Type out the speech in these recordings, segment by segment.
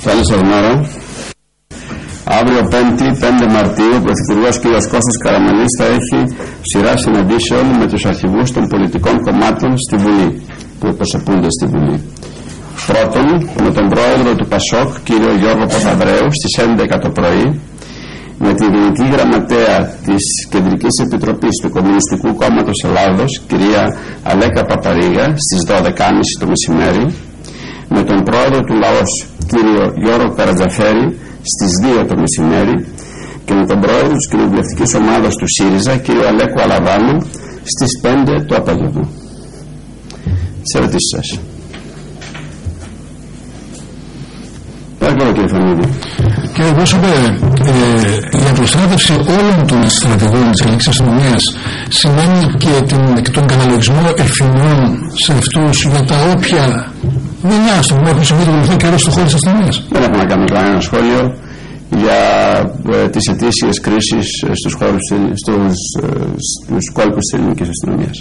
Καλή σας μέρα. Αύριο 5η, 5 Μαρτίου, ο Πρωθυπουργός κ. Κώστας Καραμανλής θα έχει σειρά συναντήσεων με τους αρχηγούς των πολιτικών κομμάτων στη Βουλή, που εκπροσωπούνται στη Βουλή. Πρώτον, με τον πρόεδρο του ΠΑΣΟΚ, κ. Γιώργο Παπανδρέου, στις 11 το πρωί, με τη Γενική Γραμματέα της Κεντρικής Επιτροπής του Κομμουνιστικού Κόμματος Ελλάδος, κ. Αλέκα Παπαρίγα, στις 12.30 το μεσημέρι, με τον πρόεδρο του ΛΑΟΣ, κ. Γιώργο Καρατζαφέρη, στις 2 το μεσημέρι, και με τον πρόεδρο της κοινοβουλευτικής ομάδας του ΣΥΡΙΖΑ, κ. Αλέκο Αλαβάνου, στις 5 το απόγευμα. Τις ερωτήσεις σας. Παρακαλώ, κύριε Φανίδη. Κύριε Πρόσωπε, η αποστράτευση όλων των στρατηγών της ελληνικής αστυνομίας σημαίνει και τον καταλογισμό ευθυνών σε αυτούς για τα όποια δεινά στον οποίο έχουν συμβεί τον τελευταίο καιρό στον χώρο της αστυνομίας? Δεν έχουμε να κάνουμε κανένα σχόλιο για τις αιτήσιες κρίσεις στους κόλπους της ελληνικής αστυνομίας.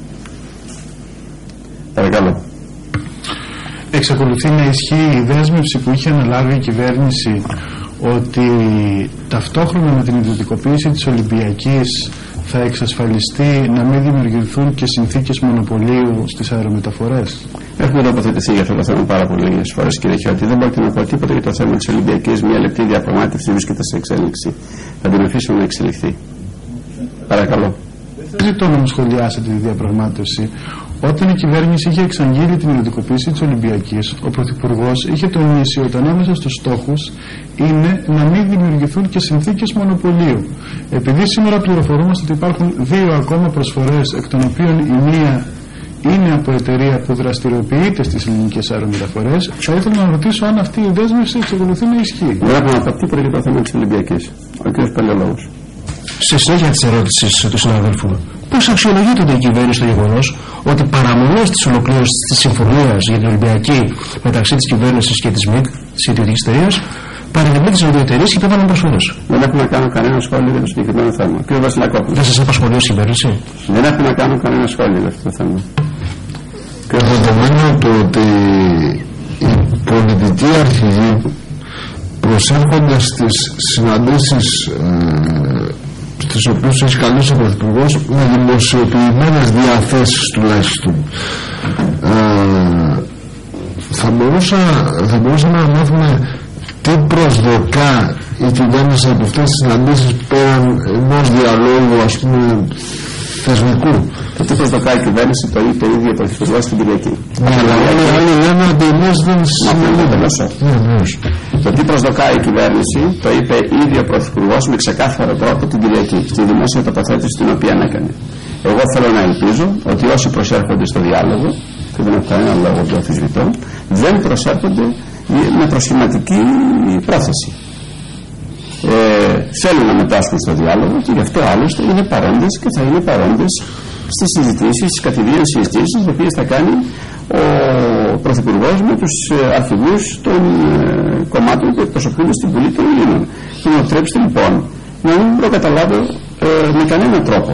Παρακαλώ. Εξακολουθεί να ισχύει η δέσμευση που είχε αναλάβει η κυβέρνηση ότι ταυτόχρονα με την ιδιωτικοποίηση της Ολυμπιακής θα εξασφαλιστεί να μην δημιουργηθούν και συνθήκες μονοπωλίου στις αερομεταφορές? Έχουμε τοποθετηθεί για αυτό το θέμα πάρα πολλές φορές, κύριε Χιώτη. Δεν πρόκειται να πω τίποτα για το θέμα της Ολυμπιακής. Μια λεπτή διαπραγμάτευση βρίσκεται σε εξέλιξη. Θα την αφήσουμε να εξελιχθεί. Παρακαλώ. Δεν ζητώ να μου σχολιάσετε τη διαπραγμάτευση. Όταν η κυβέρνηση είχε εξαγγείλει την ιδιωτικοποίηση της Ολυμπιακής, ο Πρωθυπουργός είχε τονίσει ότι ανάμεσα στους στόχους είναι να μην δημιουργηθούν και συνθήκες μονοπωλίου. Επειδή σήμερα πληροφορούμαστε ότι υπάρχουν 2 ακόμα προσφορές, εκ των οποίων η μία είναι από εταιρεία που δραστηριοποιείται στις ελληνικές αερομεταφορές, θα ήθελα να ρωτήσω αν αυτή η δέσμευση εξακολουθεί να ισχύει. Δεν έχουμε να πω τίποτα για το θέμα της Ολυμπιακής. Ο κ. Παλαιολόγος. Σε συνέχεια της ερώτησης του συναδέλφου, πώς αξιολογείται η κυβέρνηση το γεγονός ότι παραμονές της ολοκλήρωσης της συμφωνίας για την Ολυμπιακή μεταξύ της κυβέρνησης και της ΜΙΚ, της ιδιωτικής εταιρείας, παρεμβαίνουν δύο εταιρείες και υπέβαλαν προσφορές? Δεν έχουμε να κάνουμε κανένα σχόλιο για το συγκεκριμένο θέμα. Κύριε Βασιλακόπουλο. Δεν σας απασχολεί η κυβέρνηση? Δεν έχουμε να κάνουμε κανένα σχόλιο για αυτό το θέμα. Και δεδομένου το ότι οι πολιτικοί αρχηγοί προσέρχονται στις συναντήσεις στις οποίες έχει καλέσει ο Πρωθυπουργός με δημοσιοποιημένες διαθέσεις τουλάχιστον, θα μπορούσαμε να μάθουμε τι προσδοκά η κυβέρνηση από αυτές τις συναντήσεις πέραν ενός διαλόγου, ας πούμε, θεσμικού. Το τι προσδοκά η κυβέρνηση το είπε η ίδια Πρωθυπουργός στην Κυριακή. Ναι, αλλά όλοι λένε ότι εμείς δεν συμμετέχουμε. Το τι προσδοκά η κυβέρνηση το είπε η ίδια Πρωθυπουργός με ξεκάθαρο τρόπο την Κυριακή, στη δημόσια τοποθέτηση την οποία έκανε. Εγώ θέλω να ελπίζω ότι όσοι προσέρχονται στο διάλογο, και δεν έχω κανένα λόγο που αμφισβητώ, δεν προσέρχονται με προσχηματική πρόθεση. Θέλουν να μετάσχουν στο διάλογο και γι' αυτό άλλωστε είναι παρόντες και θα είναι παρόντες στις συζητήσεις, στις καθημερινές συζητήσεις, τις οποίες θα κάνει ο Πρωθυπουργός με τους αρχηγούς των κομμάτων που εκπροσωπούνται στην Βουλή των Ελλήνων. Και μου επιτρέψτε λοιπόν να μην προκαταλάβω με κανέναν τρόπο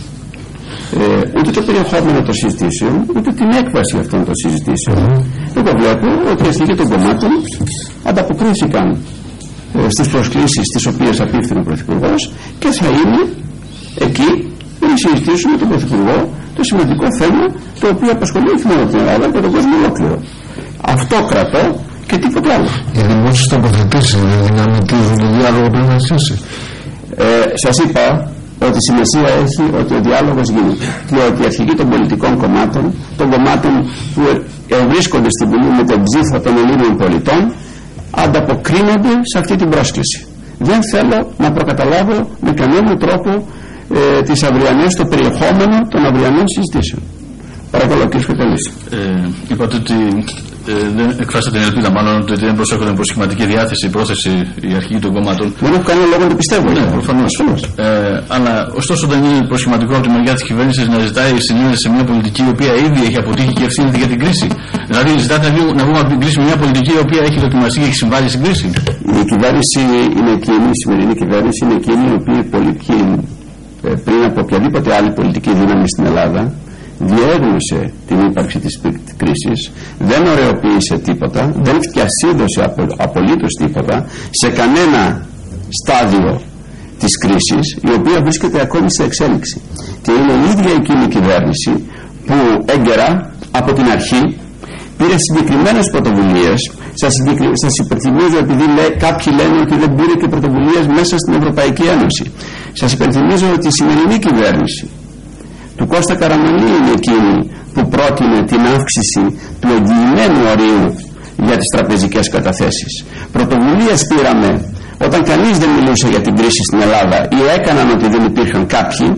ούτε το περιεχόμενο των συζητήσεων, ούτε την έκβαση αυτών των συζητήσεων. Εγώ βλέπω ότι οι αρχηγοί των κομμάτων ανταποκρίθηκαν στις προσκλήσεις τις οποίες απίφθηνε ο Πρωθυπουργός και θα είναι εκεί να συζητήσουμε με τον Πρωθυπουργό το σημαντικό θέμα το οποίο απασχολεί όχι μόνο την Ελλάδα και τον κόσμο ολόκληρο. Αυτό κρατώ και τίποτε άλλο. Οι δημόσιες τοποθετήσεις δεν δυναμητίζουν το διάλογο πριν να αρχίσει? Σας είπα ότι σημασία έχει ότι ο διάλογος γίνεται και ότι οι αρχηγοί των πολιτικών κομμάτων, των κομμάτων που βρίσκονται στην Βουλή με τον ψήφο των Ελλήνων πολιτών, ανταποκρίνονται σε αυτή την πρόσκληση. Δεν θέλω να προκαταλάβω με κανέναν τρόπο τις αυριανές, το περιεχόμενο των αυριανών συζητήσεων. Παρακαλώ, κύριε Σκοτέλης. Είπατε ότι δεν εκφράσατε την ελπίδα, μάλλον ότι δεν προσέχονται με προσχηματική διάθεση, πρόθεση οι αρχηγοί των κομμάτων. Δεν έχω κανένα λόγο να το πιστεύω. Ναι, προφανώς. Αλλά ωστόσο δεν είναι προσχηματικό από τη μεριά της κυβέρνησης να ζητάει συνένεση σε μια πολιτική η οποία ήδη έχει αποτύχει και ευθύνεται για την κρίση? Δηλαδή, ζητάτε να βγούμε από την κρίση με μια πολιτική η οποία έχει δοκιμαστεί και έχει συμβάλει στην κρίση? Η κυβέρνηση είναι εκείνη, η σημερινή κυβέρνηση είναι εκείνη η οποία πριν από οποιαδήποτε άλλη πολιτική δύναμη στην Ελλάδα διέγνωσε την ύπαρξη της κρίσης, δεν ωρεοποίησε τίποτα, δεν φτιασίδωσε απολύτως τίποτα σε κανένα στάδιο της κρίσης, η οποία βρίσκεται ακόμη σε εξέλιξη. Και είναι η ίδια εκείνη η κυβέρνηση που έγκαιρα από την αρχή πήρε συγκεκριμένες πρωτοβουλίες. Σας υπενθυμίζω, επειδή κάποιοι λένε ότι δεν πήρε και πρωτοβουλίες μέσα στην Ευρωπαϊκή Ένωση, σας υπενθυμίζω ότι η σημερινή κυβέρνηση του Κώστα Καραμανλή είναι εκείνη που πρότεινε την αύξηση του εγγυημένου ορίου για τις τραπεζικές καταθέσεις. Πρωτοβουλίες πήραμε όταν κανείς δεν μιλούσε για την κρίση στην Ελλάδα ή έκαναν ότι δεν υπήρχαν κάποιοι.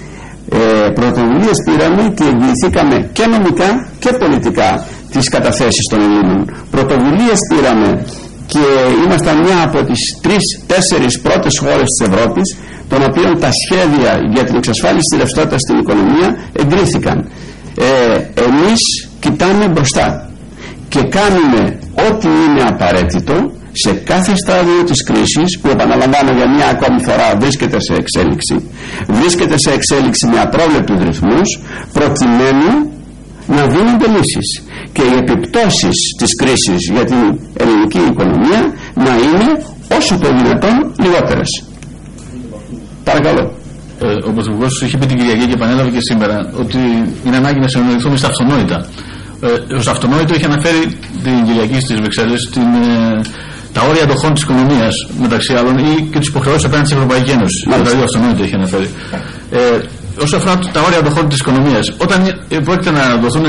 Πρωτοβουλίες πήραμε και εγγυηθήκαμε και νομικά και πολιτικά τις καταθέσεις των Ελλήνων. Πρωτοβουλίες πήραμε και ήμασταν μια από τις 3-4 πρώτες χώρες της Ευρώπης, των οποίων τα σχέδια για την εξασφάλιση της ρευστότητας στην οικονομία εγκρίθηκαν. Εμείς κοιτάμε μπροστά και κάνουμε ό,τι είναι απαραίτητο σε κάθε στάδιο της κρίσης, που επαναλαμβάνω για μια ακόμη φορά βρίσκεται σε εξέλιξη, βρίσκεται σε εξέλιξη με απρόβλεπτους ρυθμούς, προκειμένου να δίνονται λύσεις και οι επιπτώσεις της κρίσης για την ελληνική οικονομία να είναι όσο το δυνατόν λιγότερες. Παρακαλώ. Ο Πρωθυπουργός είχε πει την Κυριακή και επανέλαβε και σήμερα ότι είναι ανάγκη να συνεννοηθούμε στα αυτονόητα. Ως αυτονόητο είχε αναφέρει την Κυριακή στις Βρυξέλλες τα όρια αντοχών της οικονομίας, μεταξύ άλλων, ή και τις υποχρεώσεις απέναντι στην Ευρωπαϊκή Ένωση. Δηλαδή, αυτονόητο είχε αναφέρει. Όσο αφορά τα όρια αντοχών της οικονομίας, όταν πρόκειται να δοθούν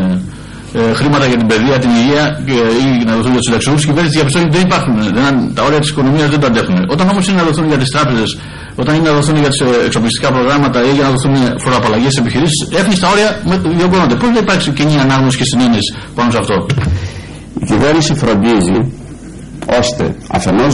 χρήματα για την παιδεία, την υγεία ή να δοθούν για τους συνταξιούχους, η κυβέρνηση διαπιστώνει ότι δεν υπάρχουν. Τα όρια της οικονομίας δεν τα αντέχουν. Όταν όμως είναι να δοθούν για τις τράπεζες, όταν είναι να δοθούν για τις εξοπλιστικά προγράμματα ή για να δοθούν φοροαπαλλαγές στις επιχειρήσεις, έφυγε στα όρια διωγγώνονται. Πώς δεν υπάρξει κοινή ανάγνωση και συνένεση πάνω σε αυτό? Η κυβέρνηση φροντίζει ώστε αφενός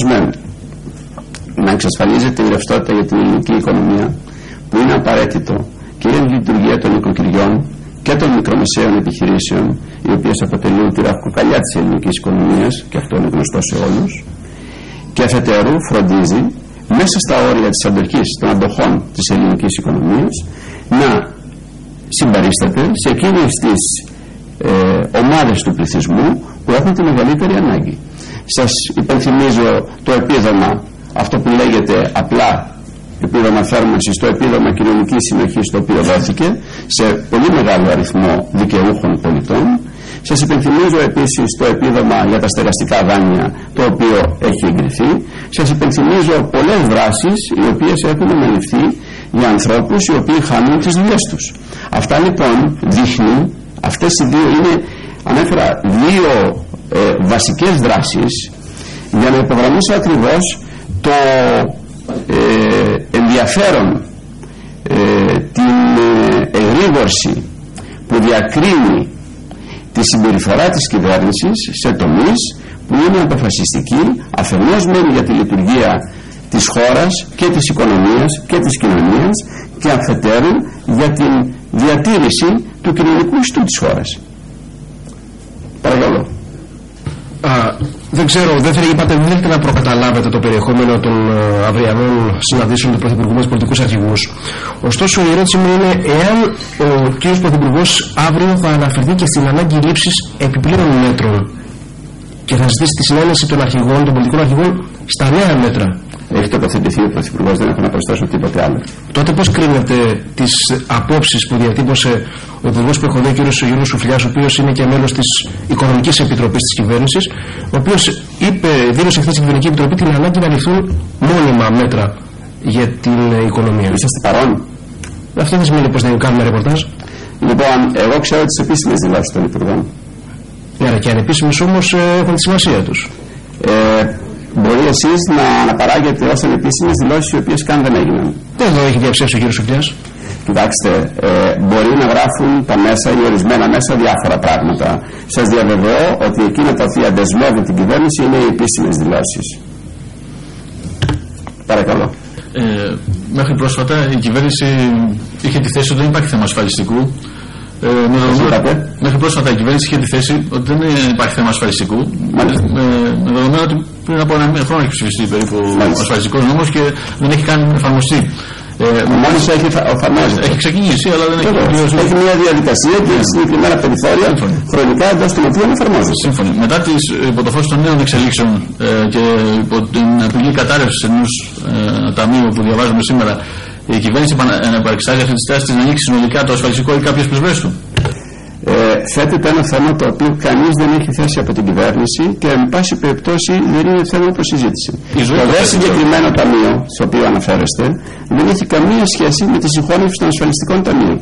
να εξασφαλίζεται η ρευστότητα για την ελληνική οικονομία, που είναι απαραίτητο και για τη λειτουργία των νοικοκυριών και των μικρομεσαίων επιχειρήσεων, οι οποίες αποτελούν τη ραχοκοκαλιά της ελληνικής οικονομίας, και αυτό είναι γνωστό σε όλους, και αφετέρου φροντίζει μέσα στα όρια της αντοχής των αντοχών της ελληνικής οικονομίας να συμπαρίσταται σε εκείνες τις ομάδες του πληθυσμού που έχουν τη μεγαλύτερη ανάγκη. Σας υπενθυμίζω το επίδομα, αυτό που λέγεται απλά επίδομα θέρμανσης, το επίδομα κοινωνικής συνοχής, το οποίο δόθηκε σε πολύ μεγάλο αριθμό δικαιούχων πολιτών. Σας υπενθυμίζω επίσης το επίδομα για τα στεγαστικά δάνεια, το οποίο έχει εγκριθεί. Σας υπενθυμίζω πολλές δράσεις οι οποίες έχουν αναλυφθεί για ανθρώπους οι οποίοι χάνουν τις δουλειές τους. Αυτά λοιπόν δείχνουν, αυτές οι δύο είναι, ανέφερα δύο βασικές δράσεις για να υπογραμμίσω ακριβώς το ενδιαφέρον, την εγρήγορση που διακρίνει τη συμπεριφορά της κυβέρνησης σε τομείς που είναι αποφασιστικοί, αφενός μεν για τη λειτουργία της χώρας και της οικονομίας και της κοινωνίας, και αφετέρου για την διατήρηση του κοινωνικού ιστού της χώρας. Παρακαλώ. Δεν ξέρω, δεν θέλετε να προκαταλάβετε το περιεχόμενο των αυριανών συναντήσεων του Πρωθυπουργού με τους πολιτικούς αρχηγούς. Ωστόσο, η ερώτηση μου είναι εάν ο κ. Πρωθυπουργός αύριο θα αναφερθεί και στην ανάγκη λήψης επιπλέον μέτρων και θα ζητήσει τη συνένεση των αρχηγών, των πολιτικών αρχηγών, στα νέα μέτρα. Έχει τοποθετηθεί ο Πρωθυπουργός, δεν έχω να προσθέσω τίποτε άλλο. Τότε πώς κρίνετε τις απόψεις που διατύπωσε ο Υπουργός που έχω δει, ο κ. Γιώργος Σουφλιάς, ο οποίος είναι και μέλος της Οικονομικής Επιτροπής της Κυβέρνησης, ο οποίος δήλωσε χθες στην Κυβερνική Επιτροπή την ανάγκη να ληφθούν μόνιμα μέτρα για την οικονομία. Είσαστε παρόν? Αυτό δεν σημαίνει πως δεν κάνουμε ρεπορτάζ. Λοιπόν, εγώ ξέρω τις επίσημες δηλώσεις των Υπουργών. Ναι, και ανεπίσημες όμως έχουν τη σημασία τους. Μπορεί εσείς να αναπαράγετε ως ανεπίσημες δηλώσεις οι οποίες καν δεν έγιναν. Εδώ έχει διαψεύσει ο κ. Σουφλιάς. Κοιτάξτε, μπορεί να γράφουν τα μέσα ή ορισμένα μέσα διάφορα πράγματα. Σας διαβεβαιώ ότι εκείνα τα οποία δεσμεύουν την κυβέρνηση είναι οι επίσημες δηλώσεις. Παρακαλώ. Μέχρι πρόσφατα η κυβέρνηση είχε τη θέση ότι δεν υπάρχει θέμα ασφαλιστικού. Μέχρι πρόσφατα η κυβέρνηση είχε τη θέση ότι δεν υπάρχει θέμα ασφαλιστικού. Με δεδομένο ότι πριν από ένα χρόνο έχει ψηφιστεί περίπου ο ασφαλιστικός νόμος και δεν έχει καν εφαρμοστεί. Μόνος εφαρμόζεται. Έχει ξεκινήσει, αλλά δεν έχει ολοκληρώσει. Έχει μια διαδικασία και συγκεκριμένα περιθώρια χρονικά εντός των οποίων εφαρμόζεται. Σύμφωνοι. Μετά υπό το φως των νέων εξελίξεων και υπό την απειλή κατάρρευση ενός ταμείου που διαβάζουμε σήμερα, η κυβέρνηση επανεξετάζει αυτή τη στάση της να ανοίξει συνολικά το ασφαλιστικό ή κάποιες πλευρές του. Θέτεται ένα θέμα το οποίο κανείς δεν έχει θέσει από την κυβέρνηση και εν πάση περιπτώσει δεν είναι θέμα προς συζήτηση. Το δε συγκεκριμένο ταμείο στο οποίο αναφέρεστε δεν έχει καμία σχέση με τη συγχώνευση των ασφαλιστικών ταμείων.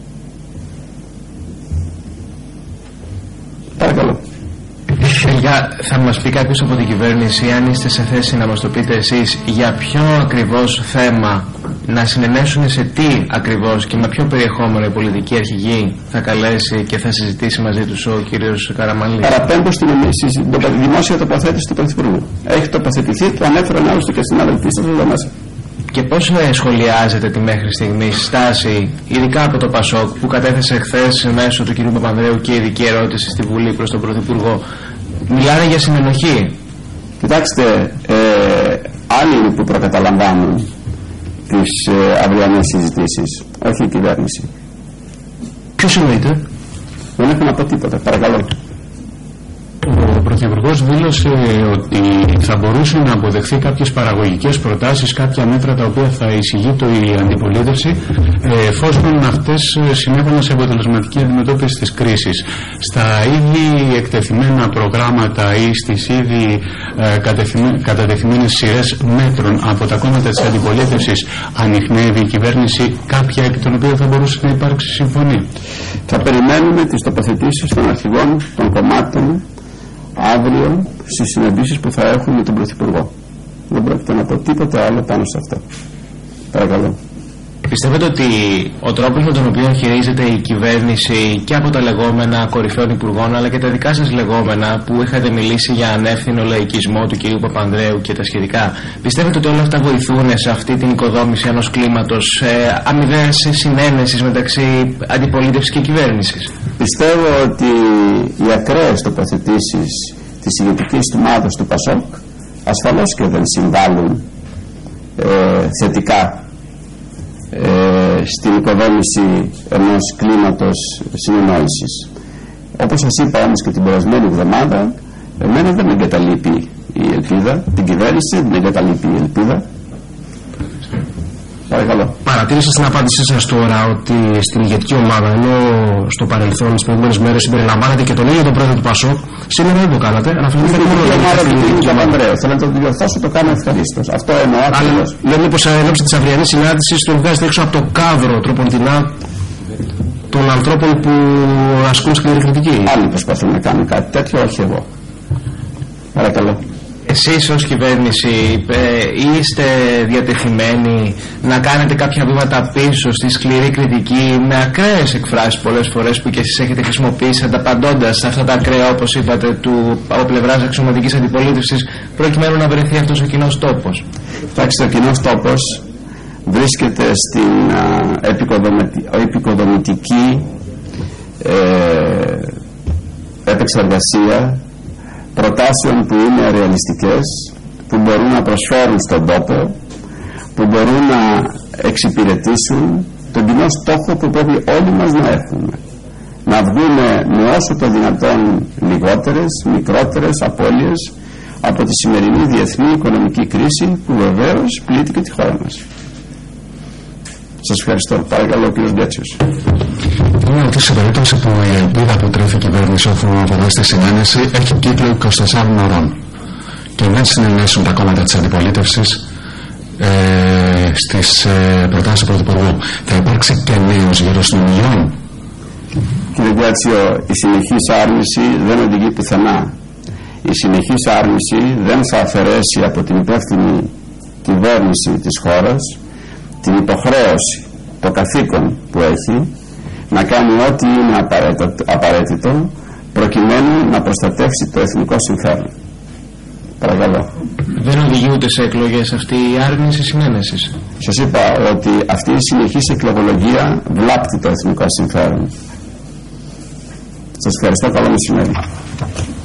Παρακαλώ. Θα μας πει κάποιος από την κυβέρνηση, αν είστε σε θέση να μας το πείτε εσείς, για ποιο ακριβώς θέμα, να συνενέσουν σε τι ακριβώς και με ποιο περιεχόμενο η πολιτική αρχηγή θα καλέσει και θα συζητήσει μαζί τους ο κύριος Καραμανλής. Παραπέμπω στην δημόσια τοποθέτηση του Πρωθυπουργού. Έχει τοποθετηθεί, το ανέφεραν άλλωστε και στην αδελφή σας εδώ μέσα. Και πώς σχολιάζεται τη μέχρι στιγμή στάση, ειδικά από το ΠΑΣΟΚ, που κατέθεσε χθες μέσω του κ. Παπανδρέου και ειδική ερώτηση στη Βουλή προς τον Πρωθυπουργό? Μιλάνε για συνενοχή. Κοιτάξτε, άλλοι είναι που προκαταλαμβάνουν τις αυριανές συζητήσεις, όχι η κυβέρνηση. Ποιος εννοείται? Δεν έχω να πω τίποτα, παρακαλώ. Ο Πρωθυπουργός δήλωσε ότι θα μπορούσε να αποδεχθεί κάποιες παραγωγικές προτάσεις, κάποια μέτρα τα οποία θα εισηγεί η αντιπολίτευση, εφόσον αυτές συνέβαλαν σε αποτελεσματική αντιμετώπιση της κρίσης. Στα ήδη εκτεθειμένα προγράμματα ή στις ήδη κατατεθειμένες σειρές μέτρων από τα κόμματα της αντιπολίτευσης, ανιχνεύει η κυβέρνηση κάποια επί των οποίων θα μπορούσε να υπάρξει συμφωνία? Θα περιμένουμε τις τοποθετήσεις των αρχηγών των κομμάτων αύριο στις συναντήσεις που θα έχουν με τον Πρωθυπουργό. Δεν πρόκειται να πω τίποτα άλλο πάνω σε αυτό. Παρακαλώ. Πιστεύετε ότι ο τρόπος με τον οποίο χειρίζεται η κυβέρνηση και από τα λεγόμενα κορυφαίων υπουργών, αλλά και τα δικά σας λεγόμενα που είχατε μιλήσει για ανεύθυνο λαϊκισμό του κ. Παπανδρέου και τα σχετικά, πιστεύετε ότι όλα αυτά βοηθούν σε αυτή την οικοδόμηση ενός κλίματος αμοιβαίας συνένεσης μεταξύ αντιπολίτευσης και κυβέρνησης? Πιστεύω ότι οι ακραίες τοποθετήσεις της ηγετικής του ομάδας του ΠΑΣΟΚ ασφαλώς και δεν συμβάλλουν θετικά στην οικοδόμηση ενός κλίματος συνεννόησης. Όπως σας είπα όμως και την περασμένη εβδομάδα, εμένα δεν με εγκαταλείπει η ελπίδα, την κυβέρνηση δεν με εγκαταλείπει η ελπίδα. Παρακαλώ. Παρατήρησα στην απάντησή σας τώρα ότι στην ηγετική ομάδα, ενώ στο παρελθόν, στις προηγούμενες μέρες, συμπεριλαμβάνατε και τον ίδιο τον πρόεδρο του ΠΑΣΟΚ, σήμερα δεν το κάνατε. Αναφερθήκατε μόνο στην ομάδα του κ. Παπανδρέου. Θέλω να το διορθώσω, το κάνω ευχαρίστως. Αυτό εννοώ. Λέμε πως ενώπιση της αυριανής συνάντησης τον βγάζετε έξω από το κάδρο τροποντινά των ανθρώπων που ασκούν σκληρή κριτική. Άλλοι προσπαθούν να κάνουν κάτι τέτοιο, όχι εγώ. Παρακαλώ. Εσείς ως κυβέρνηση είστε διατεθειμένοι να κάνετε κάποια βήματα πίσω στη σκληρή κριτική με ακραίες εκφράσεις πολλές φορές που και εσείς έχετε χρησιμοποιήσει, ανταπαντώντας σε αυτά τα ακραία, όπως είπατε, από πλευράς αξιωματικής αντιπολίτευσης, προκειμένου να βρεθεί αυτός ο κοινός τόπος? Εντάξει, ο κοινός τόπος βρίσκεται στην επικοδομητική επεξεργασία προτάσεων που είναι ρεαλιστικές, που μπορούν να προσφέρουν στον τόπο, που μπορούν να εξυπηρετήσουν τον κοινό στόχο που πρέπει όλοι μας να έχουμε. Να βγούμε με όσο το δυνατόν λιγότερες, μικρότερες απώλειες από τη σημερινή διεθνή οικονομική κρίση που βεβαίως πλήττει και τη χώρα μας. Σας ευχαριστώ. Παρακαλώ, κύριος Γκέτσιος. Είναι ότι σε περίπτωση που η ελπίδα που τρέφει η κυβέρνηση όσον αφορά στη συνένεση έχει κύκλο 24 ωρών και δεν συνενέσουν τα κόμματα της αντιπολίτευσης στις προτάσεις του Πρωθυπουργού, θα υπάρξει και νέος γύρος συνομιλιών? Κύριε Γκέτσιο, η συνεχής άρνηση δεν οδηγεί πουθενά. Η συνεχής άρνηση δεν θα αφαιρέσει από την υπεύθυνη κυβέρνηση της χώρας την υποχρέωση, το καθήκον που έχει να κάνει ό,τι είναι απαραίτητο προκειμένου να προστατεύσει το εθνικό συμφέρον. Παρακαλώ. Δεν οδηγεί ούτε σε εκλογές αυτή η άρνηση συνένεσης? Σας είπα ότι αυτή η συνεχής εκλογολογία βλάπτει το εθνικό συμφέρον. Σας ευχαριστώ. Καλό μεσημέρι.